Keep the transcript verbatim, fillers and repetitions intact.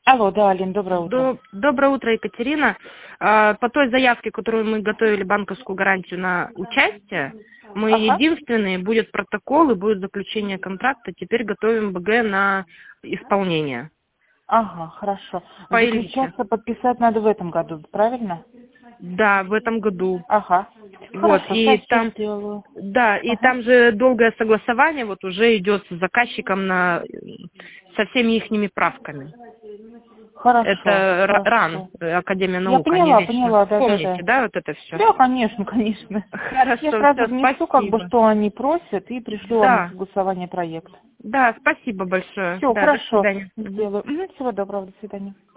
Алло, да, Алин, доброе утро. До- Доброе утро, Екатерина. А, По той заявке, которую мы готовили, банковскую гарантию на участие, мы Ага. единственные, будет протокол и будет заключение контракта. Теперь готовим БГ на исполнение. Ага, хорошо. По Ильиче. Заключаться подписать надо в этом году, правильно? Да, в этом году. Ага. Вот, Хорошо, и сейчас все там, сделаю. да, и Ага. там же долгое согласование вот уже идет с заказчиком на, со всеми ихними правками. Хорошо, Это Р- РАН, хорошо. Академия Я наук, они поняла, вечно. поняла, да, да, Помните, да. да, вот это все? Да, конечно, конечно. Хорошо, Я сразу все, внесу, как бы, спасибо. что они просят, и пришлю вам на Да, согласование проекта. да, спасибо большое. Все, Да, до хорошо, свидания. Мгм. сделаю. Мгм, всего доброго, до свидания.